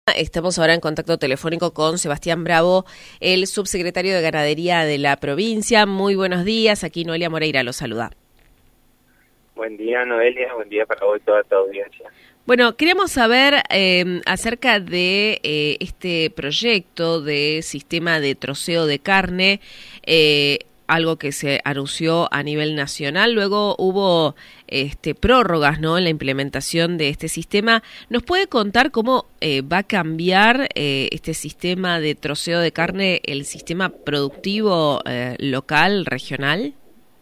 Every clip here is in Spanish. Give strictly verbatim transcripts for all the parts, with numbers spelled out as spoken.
Estamos ahora en contacto telefónico con Sebastián Bravo, el subsecretario de Ganadería de la provincia. Muy buenos días, aquí Noelia Moreira lo saluda. Buen día, Noelia, buen día para vos y toda tu audiencia. Bueno, queríamos saber eh, acerca de eh, este proyecto de sistema de troceo de carne, eh, algo que se anunció a nivel nacional. Luego hubo este, prórrogas, ¿no?, en la implementación de este sistema. ¿Nos puede contar cómo eh, va a cambiar eh, este sistema de troceo de carne, el sistema productivo eh, local, regional?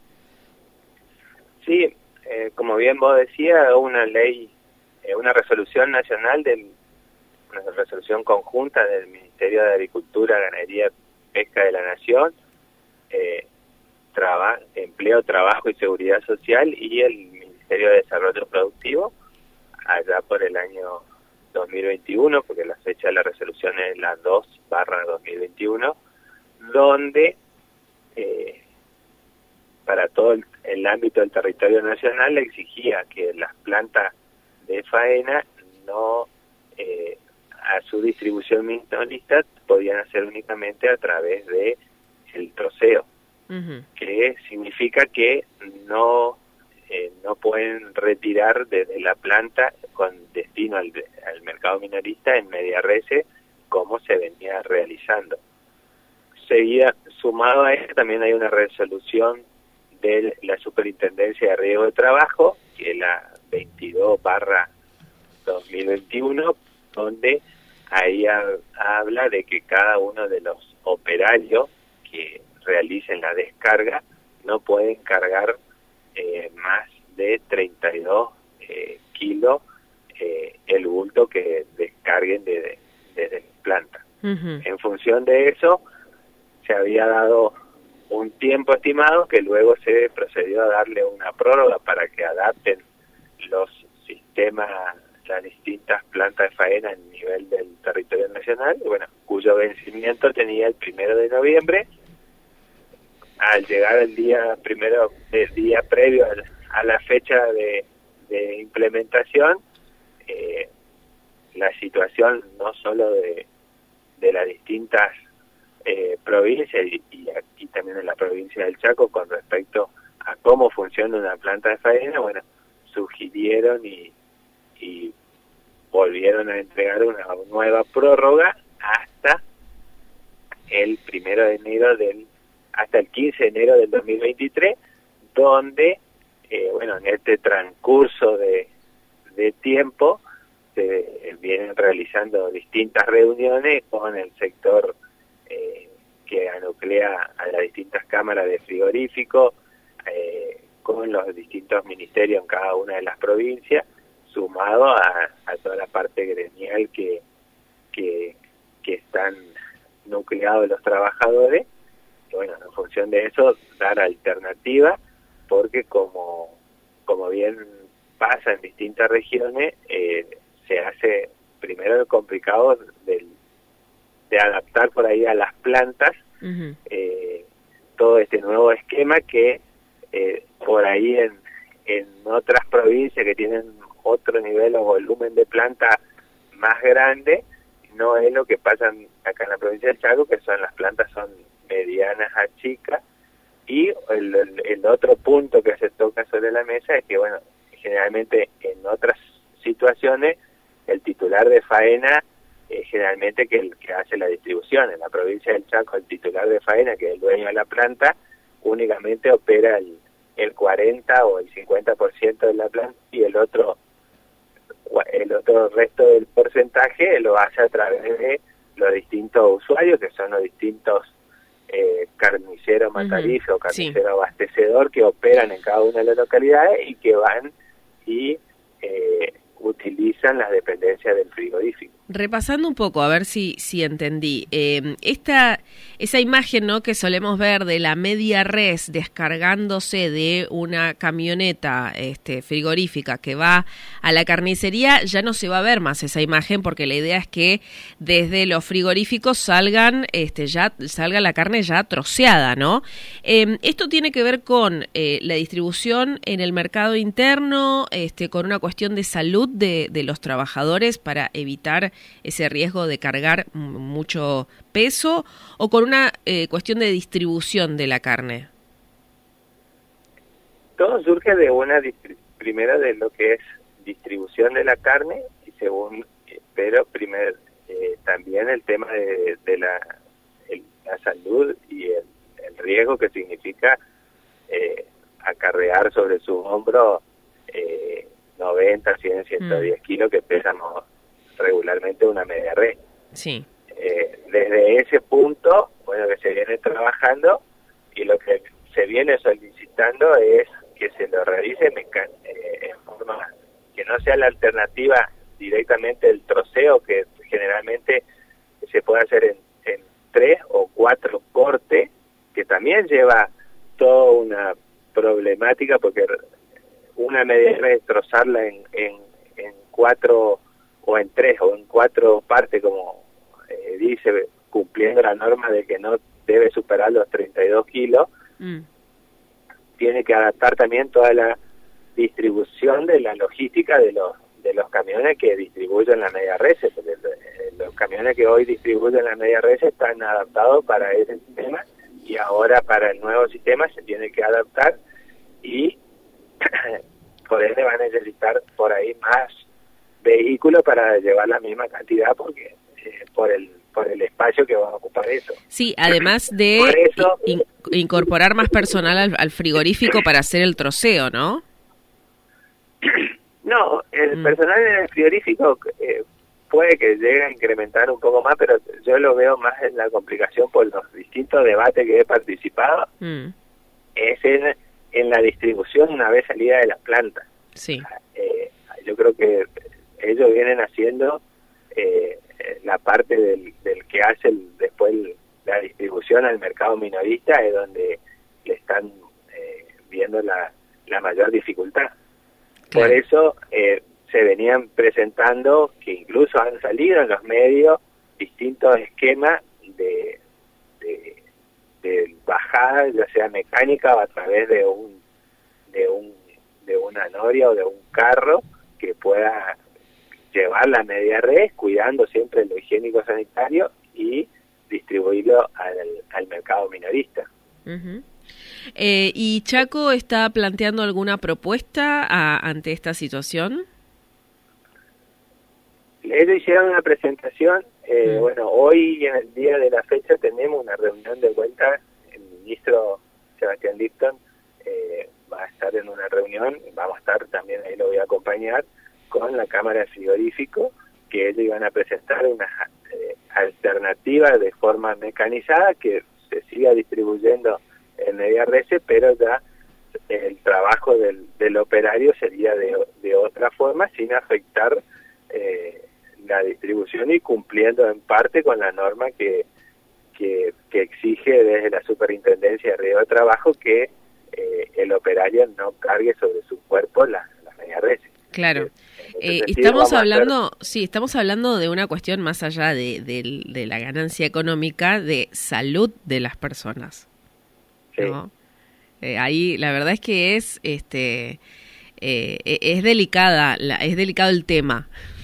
Sí, eh, como bien vos decías, una ley, eh, una resolución nacional, del, una resolución conjunta del Ministerio de Agricultura, Ganadería y Pesca de la Nación, eh, Traba, Empleo, Trabajo y Seguridad Social y el Ministerio de Desarrollo Productivo, allá por el año dos mil veintiuno, porque la fecha de la resolución es la dos barra dos mil veintiuno, donde eh, para todo el, el ámbito del territorio nacional exigía que las plantas de faena no eh, a su distribución minorista podían hacer únicamente a través de el troceo. Uh-huh. Que significa que no eh, no pueden retirar desde la planta con destino al, al mercado minorista en media rece como se venía realizando. Seguida, sumado a esto, también hay una resolución de la Superintendencia de Riesgo de Trabajo, que es la veintidós barra dos mil veintiuno, donde ahí ha, habla de que cada uno de los operarios que realicen la descarga no pueden cargar eh, más de treinta y dos eh, kilos eh, el bulto que descarguen desde de, de la planta. Uh-huh. En función de eso se había dado un tiempo estimado que luego se procedió a darle una prórroga para que adapten los sistemas, las distintas plantas de faena a nivel del territorio nacional, bueno, cuyo vencimiento tenía el primero de noviembre. Al llegar el día primero, el día previo a la fecha de, de implementación, eh, la situación no solo de, de las distintas eh, provincias y, y aquí también en la provincia del Chaco con respecto a cómo funciona una planta de faena, bueno, sugirieron y, y volvieron a entregar una nueva prórroga hasta el primero de enero del hasta el quince de enero del dos mil veintitrés, donde, eh, bueno, en este transcurso de, de tiempo se vienen realizando distintas reuniones con el sector eh, que anuclea a las distintas cámaras de frigorífico, eh, con los distintos ministerios en cada una de las provincias, sumado a, a toda la parte gremial que, que, que están nucleados los trabajadores. Y bueno, en función de eso, dar alternativa, porque como, como bien pasa en distintas regiones, eh, se hace primero el complicado del, de adaptar por ahí a las plantas uh-huh. eh, todo este nuevo esquema que eh, por ahí en, en otras provincias que tienen otro nivel o volumen de planta más grande, no es lo que pasa acá en la provincia del Chaco, que son las plantas son medianas a chicas, y el, el, el otro punto que se toca sobre la mesa es que, bueno, generalmente en otras situaciones el titular de faena es generalmente que el que hace la distribución. En la provincia del Chaco el titular de faena, que es el dueño de la planta, únicamente opera el, el cuarenta o el cincuenta por ciento de la planta y el otro el otro resto del porcentaje lo hace a través de los distintos usuarios, que son los distintos Eh, carnicero matarizo, uh-huh. carnicero sí. abastecedor que operan en cada una de las localidades y que van y eh, utilizan las dependencias del frigorífico. Repasando un poco, a ver si, si entendí. Eh, esta, esa imagen, ¿no?, que solemos ver de la media res descargándose de una camioneta este, frigorífica que va a la carnicería, ya no se va a ver más esa imagen, porque la idea es que desde los frigoríficos salgan, este, ya salga la carne ya troceada, ¿no? Eh, esto tiene que ver con eh, la distribución en el mercado interno, este, con una cuestión de salud de, de los trabajadores para evitar ese riesgo de cargar mucho peso o con una eh, cuestión de distribución de la carne? Todo surge de una, primero de lo que es distribución de la carne y segundo, pero primero eh, también el tema de, de la, el, la salud y el, el riesgo que significa eh, acarrear sobre su hombro eh, noventa, cien, ciento diez mm. kilos que pesamos regularmente una media red. Sí. Eh, desde ese punto, bueno, que se viene trabajando y lo que se viene solicitando es que se lo realice eh, en forma que no sea la alternativa directamente el troceo, que generalmente se puede hacer en, en tres o cuatro cortes, que también lleva toda una problemática, porque una media es trozarla en, en, en cuatro o en tres o en cuatro partes, como eh, dice, cumpliendo la norma de que no debe superar los treinta y dos kilos, mm. tiene que adaptar también toda la distribución de la logística de los de los camiones que distribuyen la media res, porque los camiones que hoy distribuyen la media res están adaptados para ese sistema y ahora para el nuevo sistema se tiene que adaptar y por ende va a necesitar por ahí más vehículos para llevar la misma cantidad, porque eh, por el por el espacio que va a ocupar eso. Sí, además de eso, in, incorporar más personal al, al frigorífico para hacer el troceo, ¿no? No, el mm. personal en el frigorífico eh, puede que llegue a incrementar un poco más, pero yo lo veo más en la complicación por los distintos debates que he participado. Mm. Es en, en la distribución una vez salida de la planta. Sí. Eh, yo creo que ellos vienen haciendo eh, la parte del, del que hace el, después el, la distribución al mercado minorista, es donde le están eh, viendo la, la mayor dificultad. Claro. Por eso eh, se venían presentando, que incluso han salido en los medios, distintos esquemas de, de, de bajada, ya sea mecánica o a través de un de un de una noria o de un carro que pueda llevar la media red, cuidando siempre lo higiénico sanitario y distribuirlo al, al mercado minorista. Uh-huh. Eh, ¿Y Chaco está planteando alguna propuesta a, ante esta situación? Ellos hicieron una presentación, eh, mm. bueno, hoy en el día de la fecha tenemos una reunión de vuelta, el ministro Sebastián Lipton eh, va a estar en una reunión, vamos a estar también, ahí lo voy a acompañar, con la Cámara de Frigorífico, que ellos iban a presentar unas eh, alternativas de forma mecanizada que se siga distribuyendo en media res, pero ya el trabajo del, del operario sería de, de otra forma, sin afectar eh, la distribución y cumpliendo en parte con la norma que, que, que exige desde la Superintendencia de Riesgo de Trabajo que eh, el operario no cargue sobre su cuerpo las la media res. Claro. Eh, estamos hablando, hacer... sí, estamos hablando de una cuestión más allá de, de, de la ganancia económica, de salud de las personas. Sí. ¿No? Eh, ahí la verdad es que es, este, eh, es delicada, la, es delicado el tema.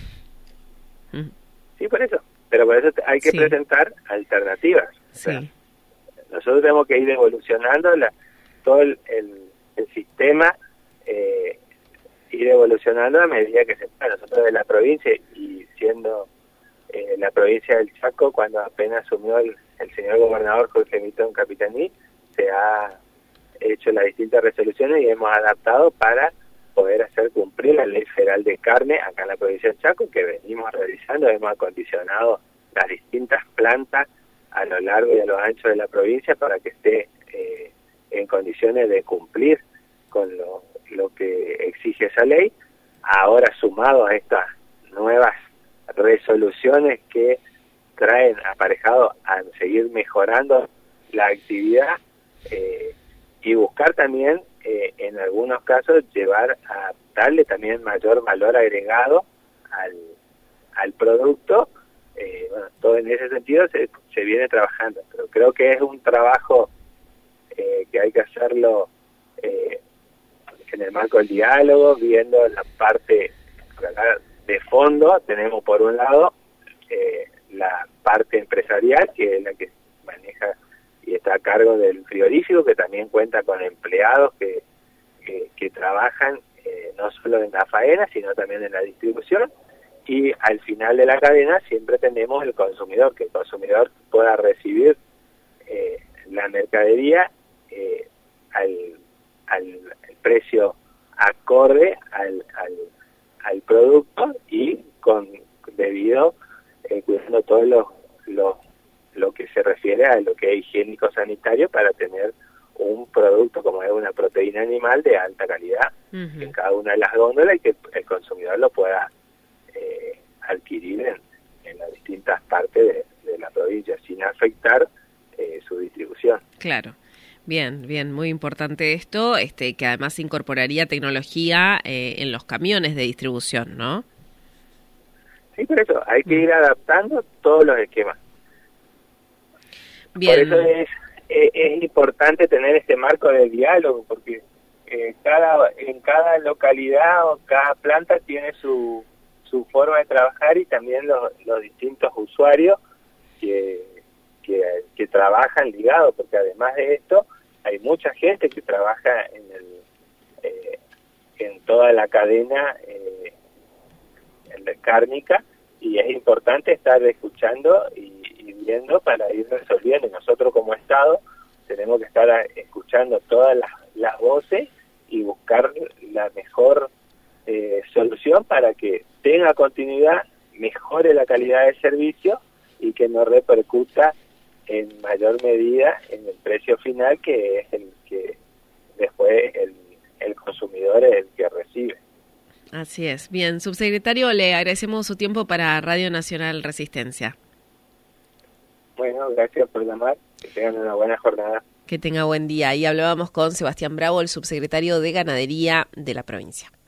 Sí, por eso. Pero por eso hay que sí. presentar alternativas. Sí. O sea, nosotros tenemos que ir evolucionando la, todo el, el, el sistema. Eh, ir evolucionando a medida que se pueda. Nosotros de la provincia, y siendo eh, la provincia del Chaco, cuando apenas asumió el, el señor gobernador Jorge Milton Capitaní, se ha hecho las distintas resoluciones y hemos adaptado para poder hacer cumplir la ley federal de carne acá en la provincia del Chaco, que venimos realizando. Hemos acondicionado las distintas plantas a lo largo y a lo ancho de la provincia para que esté eh, en condiciones de cumplir con lo lo que exige esa ley. Ahora, sumado a estas nuevas resoluciones que traen aparejado a seguir mejorando la actividad eh, y buscar también eh, en algunos casos llevar a darle también mayor valor agregado al, al producto. Eh, bueno, todo en ese sentido se, se viene trabajando, pero creo que es un trabajo eh, que hay que hacerlo eh, en el marco del diálogo, viendo la parte de fondo. Tenemos por un lado eh, la parte empresarial, que es la que maneja y está a cargo del frigorífico, que también cuenta con empleados que, que, que trabajan eh, no solo en la faena, sino también en la distribución. Y al final de la cadena siempre tenemos el consumidor, que el consumidor pueda recibir eh, la mercadería eh, al, al, al precio acorde al, al, al producto y con debido eh, cuidando todo lo, lo, lo que se refiere a lo que es higiénico sanitario para tener un producto como es una proteína animal de alta calidad uh-huh. en cada una de las góndolas y que el consumidor lo pueda eh, adquirir en, en las distintas partes de, de la provincia sin afectar eh, su distribución. Claro. Bien, bien, muy importante esto, este, que además incorporaría tecnología eh, en los camiones de distribución, ¿no? Sí, por eso hay que ir adaptando todos los esquemas. Bien. Por eso es, es, es importante tener este marco de diálogo, porque eh, cada en cada localidad o cada planta tiene su, su forma de trabajar y también los, los distintos usuarios que, que, que trabajan ligados, porque además de esto hay mucha gente que trabaja en el eh, en toda la cadena eh, en la cárnica, y es importante estar escuchando y, y viendo para ir resolviendo. Nosotros como Estado tenemos que estar a, escuchando todas las, las voces y buscar la mejor eh, solución para que tenga continuidad, mejore la calidad del servicio y que no repercuta en mayor medida en el precio final, que es el que después el, el consumidor es el que recibe. Así es. Bien, subsecretario, le agradecemos su tiempo para Radio Nacional Resistencia. Bueno, gracias por llamar, que tengan una buena jornada. Que tenga buen día. Y hablábamos con Sebastián Bravo, el subsecretario de Ganadería de la provincia.